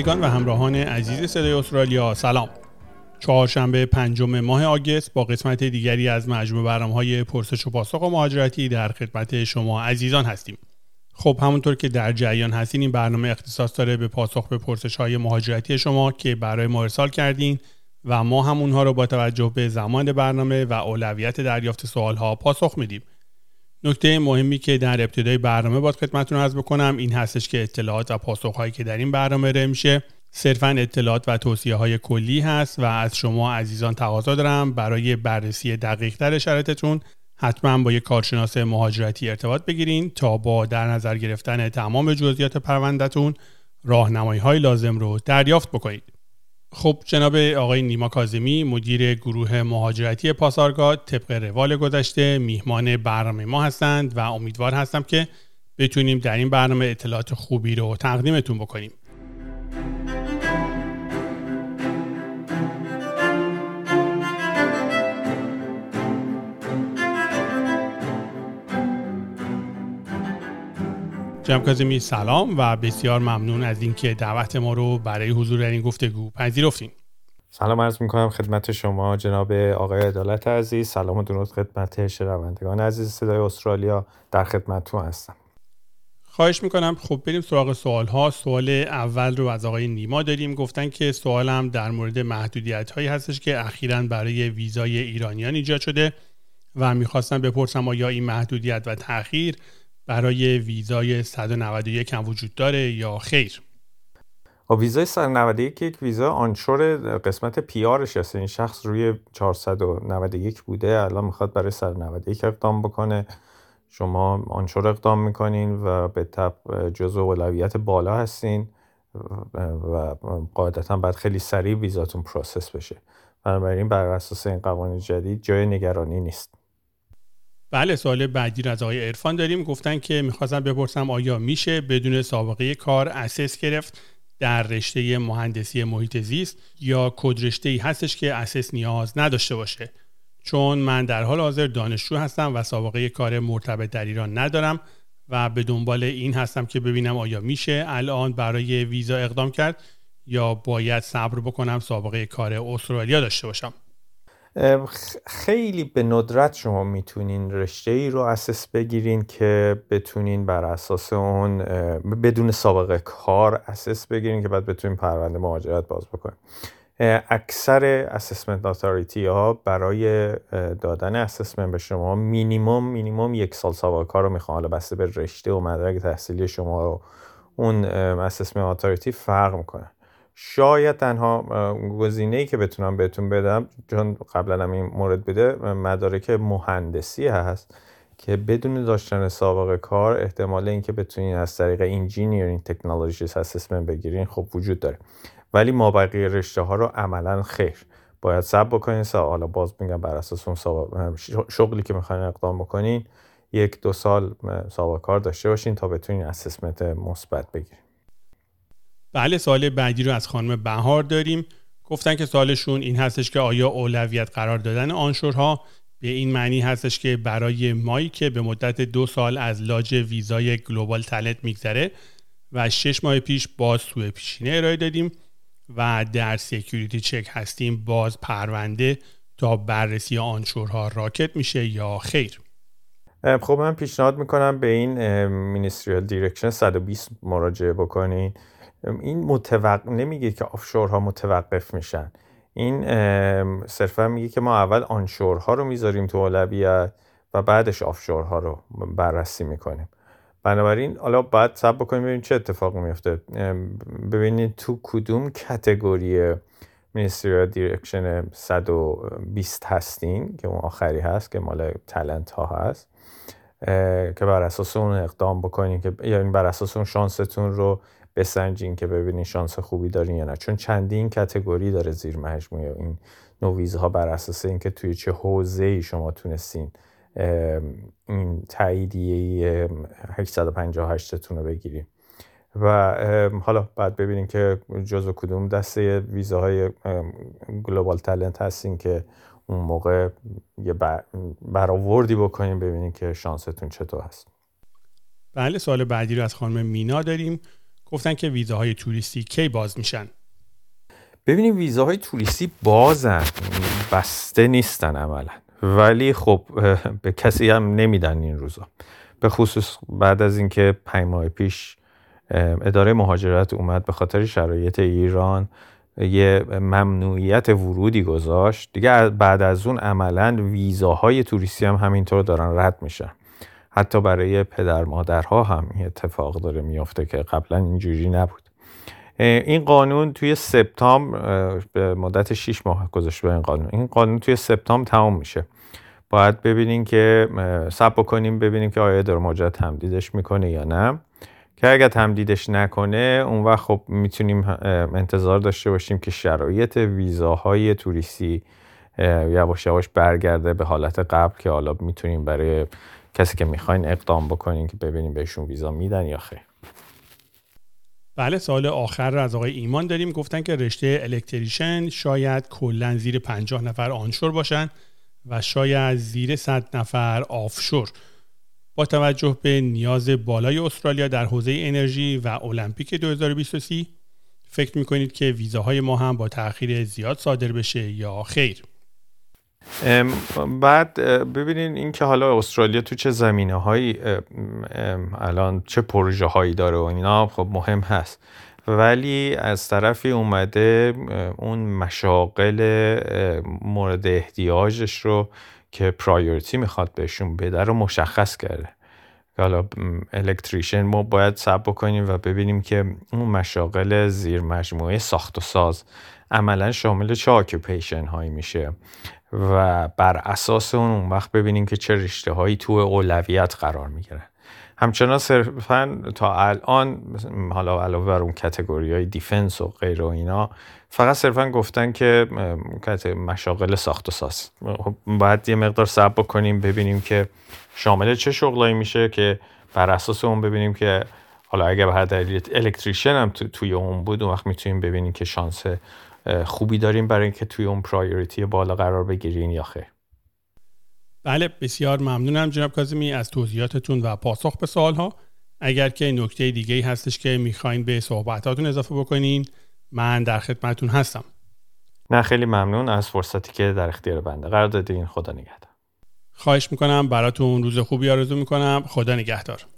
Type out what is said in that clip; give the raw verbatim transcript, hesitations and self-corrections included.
شنوندگان و همراهان عزیز صدای استرالیا، سلام. چهارشنبه پنجم ماه آگوست با قسمت دیگری از مجموعه برنامه‌های پرسش و پاسخ و مهاجرتی در خدمت شما عزیزان هستیم. خب همونطور که در جریان هستین، این برنامه اختصاص داره به پاسخ به پرسش‌های مهاجرتی شما که برای ما ارسال کردین و ما هم اونها رو با توجه به زمان برنامه و اولویت دریافت سوال‌ها پاسخ میدیم. نکته مهمی که در ابتدای برنامه باید خدمتتون عرض بکنم این هستش که اطلاعات و پاسخ‌هایی که در این برنامه ارائه میشه صرفاً اطلاعات و توصیه‌های کلی هست و از شما عزیزان تقاضا دارم برای بررسی دقیق‌تر شرایطتون حتما با یک کارشناس مهاجرتی ارتباط بگیرین تا با در نظر گرفتن تمام جزئیات پرونده‌تون راهنمایی‌های لازم رو دریافت بکنید. خب جناب آقای نیما کاظمی مدیر گروه مهاجرتی پاسارگاد طبق روال گذشته میهمان برنامه ما هستند و امیدوار هستم که بتونیم در این برنامه اطلاعات خوبی رو تقدیمتون بکنیم. جناب کاظمی سلام و بسیار ممنون از اینکه دعوت ما رو برای حضور در این گفتگو پذیرفتین. سلام عرض می‌کنم خدمت شما جناب آقای عدالت عزیز. سلام و درود خدمت شنوندگان عزیز صدای استرالیا، در خدمتتون هستم. خواهش میکنم. خب بریم سراغ سوال ها. سوال اول رو از آقای نیما داریم. گفتن که سوالم در مورد محدودیت هایی هستش که اخیراً برای ویزای ایرانیان ایجاد شده و میخواستم بپرسم آیا این محدودیت و تأخیر برای ویزای صد و نود و یک هم وجود داره یا خیر؟ ویزای صد و نود و یک یک ویزا آنشور قسمت پیارش هست. این شخص روی چهارصد و نود و یک بوده، الان میخواد برای صد و نود و یک اقدام بکنه. شما آنشور اقدام میکنین و به تبع جزء اولویت بالا هستین و قاعدتا باید خیلی سریع ویزاتون پروسس بشه. بنابراین بر اساس این قوانین جدید جای نگرانی نیست. بله، سوال بعدی رو از آقای عرفان داریم. گفتن که میخواستم بپرسم آیا میشه بدون سابقه کار اساس گرفت در رشته مهندسی محیط زیست یا کد رشته‌ای هستش که اساس نیاز نداشته باشه؟ چون من در حال حاضر دانشجو هستم و سابقه کار مرتبط در ایران ندارم و به دنبال این هستم که ببینم آیا میشه الان برای ویزا اقدام کرد یا باید صبر بکنم سابقه کار استرالیا داشته باشم. خیلی به ندرت شما میتونین رشته‌ای رو اساس بگیرین که بتونین بر اساس اون بدون سابقه کار اساس بگیرین که بعد بتونین پرونده مهاجرت باز بکنین. اکثر اسسمنت اتوریتی ها برای دادن اسسمنت به شما مینیمم مینیمم یک سال سابقه کار رو میخوان. حالا بسته به رشته و مدرک تحصیلی شما رو اون اسسمنت اتوریتی فرق میکنه. شاید تنها گزینه‌ای که بتونم بهتون بدم، چون قبلا هم این مورد بوده، مدارک مهندسی هست که بدون داشتن سابقه کار احتمال اینکه بتونین از طریق انجینیرینگ تکنولوژیز اسسمنت بگیرین خب وجود داره، ولی ما بقیه رشته ها رو عملا خیر. باید صبر بکنین. حالا باز میگم بر اساس اون شغلی که میخواین اقدام بکنین یک دو سال سابقه کار داشته باشین تا بتونین اسسمنت مثبت بگیرین. بله، سوال بعدی رو از خانم بهار داریم. گفتن که سوالشون این هستش که آیا اولویت قرار دادن آنشورها به این معنی هستش که برای مایی که به مدت دو سال از لاج ویزای گلوبال تالنت میگذره و شش ماه پیش باز سوء پیشینه ارائه دادیم و در سکیوریتی چک هستیم باز پرونده تا بررسی آنشورها راکت میشه یا خیر؟ خب من پیشنهاد میکنم به این مینیستریال دیرکشن صد و بیست مراجعه بکنین. این متوقف نمیگه که آفشورها متوقف میشن. این صرفا میگه که ما اول آنشورها رو میذاریم تو اولویت و بعدش آفشورها رو بررسی میکنیم. بنابراین حالا باید صبر بکنیم ببینیم چه اتفاقی میفته. ببینید تو کدوم کاتگوری مینیستریال دیرکشن صد و بیست هستین که اون آخری هست که مال تالنت ها هست که بر اساس اون اقدام بکنین، که یعنی بر اساس اون شانستون رو بسنجین که ببینین شانس خوبی دارین یا نه، چون چندین کاتگوری داره زیر مجموعه این نوع ویزاها بر اساس اینکه توی چه حوزه‌ای شما تونستین این تاییدیه هشتصد و پنجاه و هشت تون رو بگیریم و حالا بعد ببینین که جزو کدوم دسته ویزاهای گلوبال تالنت هستین که اون موقع یه برآوردی بکنین ببینین که شانستون چطور هست. بله، سوال بعدی رو از خانم مینا داریم. گفتن که ویزاهای توریستی کی باز میشن. ببینیم ویزاهای توریستی بازن، بسته نیستن عملا، ولی خب به کسی هم نمیدن این روزا، به خصوص بعد از اینکه پنج ماه پیش اداره مهاجرت اومد به خاطر شرایط ایران یه ممنوعیت ورودی گذاشت دیگه. بعد از اون عملا ویزاهای توریستی هم همینطور دارن رد میشن. حتی برای پدر مادرها هم این اتفاق داره میفته که قبلا اینجوری نبود. این قانون توی سپتامبر به مدت شش ماه گذاشته این قانون. این قانون توی سپتامبر تمام میشه. باید ببینیم که صبر کنیم ببینیم که آیا اداره مهاجرت تمدیدش میکنه یا نه. که اگر تمدیدش نکنه اون وقت خب میتونیم انتظار داشته باشیم که شرایط ویزاهای توریستی یواش یواش برگرده به حالت قبل که حالا میتونیم برای کسی که میخواین اقدام بکنین که ببینیم بهشون ویزا میدن یا خیر. بله، سوال آخر رو از آقای ایمان داریم. گفتن که رشته الکتریشن شاید کلاً زیر پنجاه نفر آنشور باشن و شاید زیر صد نفر آفشور. با توجه به نیاز بالای استرالیا در حوزه انرژی و المپیک دو هزار و بیست و سه فکر میکنید که ویزاهای ما هم با تأخیر زیاد صادر بشه یا خیر؟ بعد ببینین این که حالا استرالیا تو چه زمینه هایی الان چه پروژه هایی داره و اینا خب مهم هست، ولی از طرفی اومده اون مشاغل مورد احتیاجش رو که پرایورتی میخواد بهشون بده رو مشخص کرده. حالا الکتریشن ما باید صبر کنیم و ببینیم که اون مشاغل زیر مجموعه ساخت و ساز عملا شامل چه اکیوپیشن هایی میشه و بر اساس اون اون وقت ببینیم که چه رشته هایی تو اولویت قرار میگیرن. همچنان صرفا تا الان حالا علاوه بر اون کاتگوری های دیفنس و غیر و اینا فقط صرفا گفتن که مشاغل ساخت و ساز. باید یه مقدار صبر کنیم ببینیم که شامل چه شغلایی میشه که بر اساس اون ببینیم که حالا اگه به هر دلیل الکتریشن هم تو توی اون بود اون وقت میتونیم ببینیم که شانس خوبی داریم برای اینکه توی اون پرایوریتی بالا قرار بگیرین یا خیر. بله، بسیار ممنونم جناب کاظمی از توضیحاتتون و پاسخ به سوالها. اگر که نکته دیگه‌ای هستش که میخواین به صحبتاتون اضافه بکنین من در خدمتتون هستم. نه خیلی ممنون از فرصتی که در اختیار بنده قرار دادین. خدا نگهدار. خواهش میکنم، براتون روز خوبی آرزو میکنم. خدا نگهدار.